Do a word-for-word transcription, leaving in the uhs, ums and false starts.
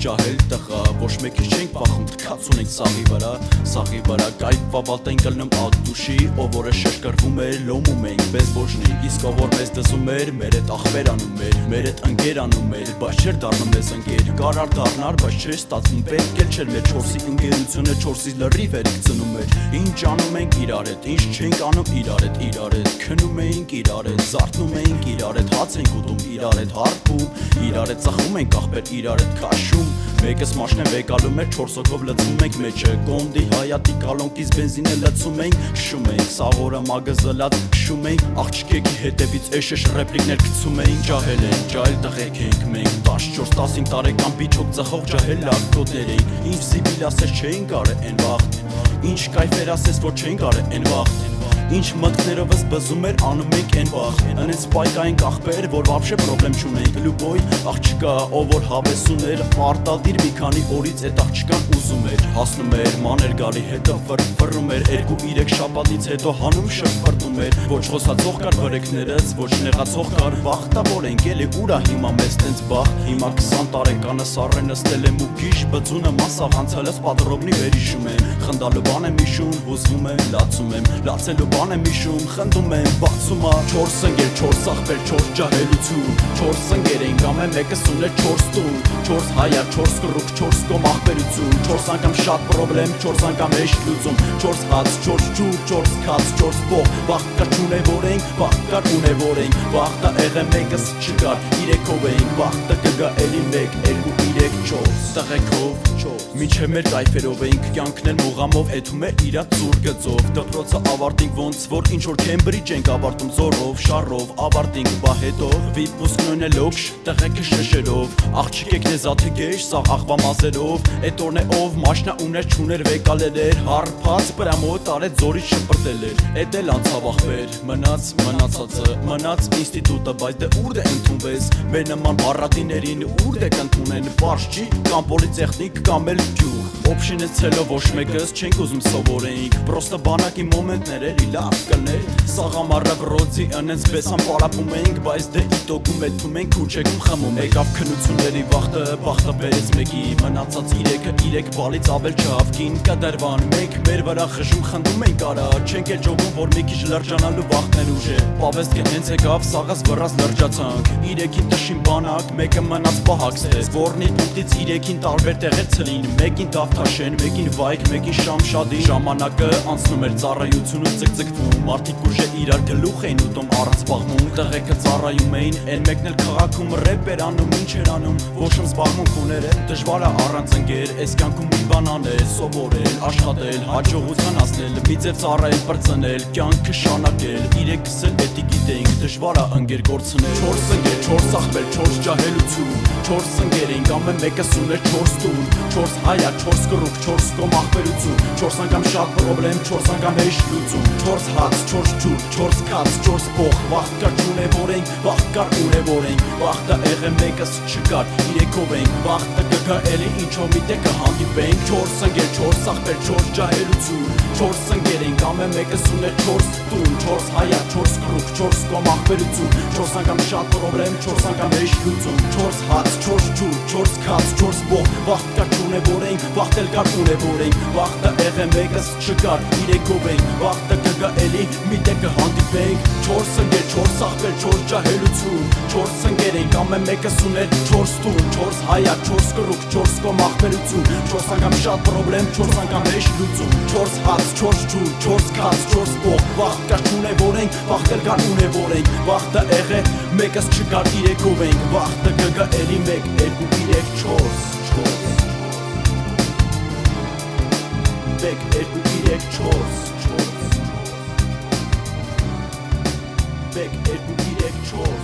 ջահել տղա, ոչ մեկի չենք պախում, թքած ունենք սաղի վրա, սաղի վրա կայք վավալտ են կլնում աղդուշի, ով որը շշկրվում էր, լոմում ենք, bez ոժնի, իսկ ով որ մեզ դզում էր, մեր էտ աղբեր անում էր, մեր էտ ընկեր անում էր, բայց չէր դառնում մեզ ընկեր, կարար դառնար, բայց չէր ստացվում, պետք էլ չէր մեր չորսի ընկերությունը չորսի լրիվ էր գցնում էր, ինչ անում ենք իրար հետ, ինչ չենք անում իրար հետ, իրար հետ, քնում էինք իրար հետ, զարթնում էինք իրար հետ, հաց ենք ուտում իրար հետ, հարբում, իրար հետ ծխում ենք աղբեր, իրար հետ քաշում, մեկս մաշնեն վեկալում էր, չորս հոգով լծվում ենք մեջը, կոնդի հայատի կալոնքից բենզինը լծում ենք, քշում ենք, սաղորը մագը զլած քշում ենք, աղջիկի հետևից էշեշ ռեպլիկներ գցում ենք, ջահել ենք, ջահել տղեկ ենք մենք, տասնչորս տասնհինգ տարեկան բիչոք ծխող ջահել լակտոտներ ենք, ինչ զիբիլ ասես չէին գարը են վաղտ, ինչ կայֆեր ասես որ չէին գարը են վաղտ, ինչ մտքներովս բզում էր անում ենք են վաղ, ընենց պայկային աղբեր, որ վաբշե պրոբլեմ չունենք, լուբոյ աղջկա, ով որ հավեսուն էր, արտադիր մի քանի օրից էտ աղջկան ուզում էր, հասնում էր, մաներ գալի հետո վրվռում էր, երկու իրեք շաբաթից հետո հանում շփրտում էր, ոչ խոսացող կար վրեքներս, ոչ նեղացող կար, բախտավոր ենք էլի ուրա հիմա մեզ տենց բախ, հիմա քսան տարեկանը սառը նստել եմ ու գիշ, բծունը մասաղ անցալս պատրոբնի վերիշում եմ, խնդալու բան եմ իշում, հուզվում եմ, լացում եմ, լացելու բան եմ իշում, խնդում եմ, բացում ա, չորս ընկեր, չորս աղբեր, չորս ջահելություն, չորս ընկեր ենք, ամեն մեկս ուներ չորս տուն, չորս հայա, չորս կռուկ, չորս կոմ աղբերություն, չորս անգամ շատ պրոբլեմ, չորս անգամ հեշտ լուծում, չորս հաց, չորս ջուր, չորս քաց, չորս բող, վաղտ կար չունևոր ենք, վաղտ կար ունևոր ենք, վաղտը եղե մեկս չկար, իրեքով ենք, վաղտը կգա էլի մեկ, երկու, իրեք, չորս, տղեքով, չորս, միջև մեր կայֆերով ենք, կյանքն էլ մուղամով էթում է իրա ծուր գծով, դպրոցը ավարտինք ոնց որ ինչ որ Քեմբրիջ ենք ավարտում զորով, շարով, ավարտինք բա հետո վիպուսկնոն է լոքշ, տղեքը շշերով, աղջիկեք նեզաթը գեշ, սաղ աղվա մազերով, էտ օրն է ով մաշնա ուներ չուներ վեկալել էր, հարփած պրամոտ արեց զորից շպրտել էր, էտ էլ անցավ աղբեր, մնաց մնացածը, մնաց ինստիտուտը, բայց դե ուր դե ընդունվես, մեր նման բառատիներին ուր դե կընդունեն, պարզ չի, կամ պոլիտեխնիկ, կամ էլ գյուղ, օփշինեցելով ոչ մեկս չենք ուզում սովորեինք, պրոստը բանակի մոմենտներ էլի լավ կլներ, սաղամարը վրոձի ընենց բեսան պարապում էինք, բայց դե իտոքում էթում ենք ու չեքում խմում, եկավ քնությունների վաղտը, բախտը բերեց մեկի, մնացած իրեքը իրեք բալից ավել չհավքին, կդրվան, մենք մեր վրա խժում խնդում ենք արա, չենք էլ ջոգում, որ մի քիչ լրջանալու վաղտն էլ ուժ է, պավեստ կհենց եկավ, սաղաս վրաս լրջացանք, իրեքին տշին բանակ, մեկը մնաց պահաքսես, որնի տուտից իրեքին տարբեր տեղեր ցլին, մեկին դավթաշեն, մեկին վայք, մեկին շամշադի, ժամանակը անցնում էր ծառայությունում ձգձգվում, մարդիկ ուժ է իրար գլուխ էին ուտում առանց զբաղվում, տղեքը ծառայում էին, են մեկն էլ քաղաքում ռեպ էր անում, ինչ էր անում, ոչ ում զբաղմունք ուներ է, դժվար է առանց ընկեր, այս կյանքում մի բան անել, սովորել, աշխատել, հաջողության հասնել, մի ձև ծառայել, պրծնել, կյանքը շանակել, իրեքս էլ պետք գիտենք, դժվար է ընկեր կորցնել, չորս ընկեր, չորս աղբեր, չորս ջահելություն, չորս ընկեր ենք, ամեն մեկս ուներ չորս տուն, չորս հայա, չորս կռուկ, չորս կոմ աղբերություն, չորս անգամ շատ պրոբլեմ, չորս անգամ հեշտ լուծում, չորս հաց, չորս ջուր, չորս քաց, չորս բող, վաղտ կար չունևոր ենք, վաղտ կար ունևոր ենք, վաղտը եղե մեկս չկար, իրեքով ենք, վաղտը կգա էլի ինչով մի տե կհանդիպենք, չորս ընկեր, չորս աղբեր, չորս ջահելություն, չորս ընկեր ենք, ամեն մեկս ուներ չորս տուն, չորս հայա, չորս կռուկ, չորս կոմ աղբերություն, չորս անգամ շատ պրոբլեմ, չորս անգամ հեշտ լուծում, չորս հաց, չորս ջուր, չորս քաց, չորս բող, վաղտ կար չունևոր ենք, վաղտ էլ կար ունևոր ենք, վաղտը եղե մեկս չկար, իրեքով ենք, վաղտը կգա էլի մի տե կհանդիպենք, չորս ընկեր, չորս աղբեր, չորս ջահելություն, չորս ընկեր ենք, ամեն մեկս ուներ չորս տուն, չորս հայա, չորս կռուկ, չորս կոմ աղբերություն, չորս անգամ շատ պրոբլեմ, չորս անգամ հեշտ լուծում, չորս հաց, չորս ջուր, չորս քաց, չորս բող, վաղտ կար չունևոր ենք, վաղտ էլ կար ունևոր ենք, վաղտը եղե մեկս չկար, իրեքով ենք, վաղտը կգա էլի մեկ, երկու, երեք, չորս, չորս, մեկ, երկու, երեք, չորս, չորս, մեկ, երկու, երեք, չորս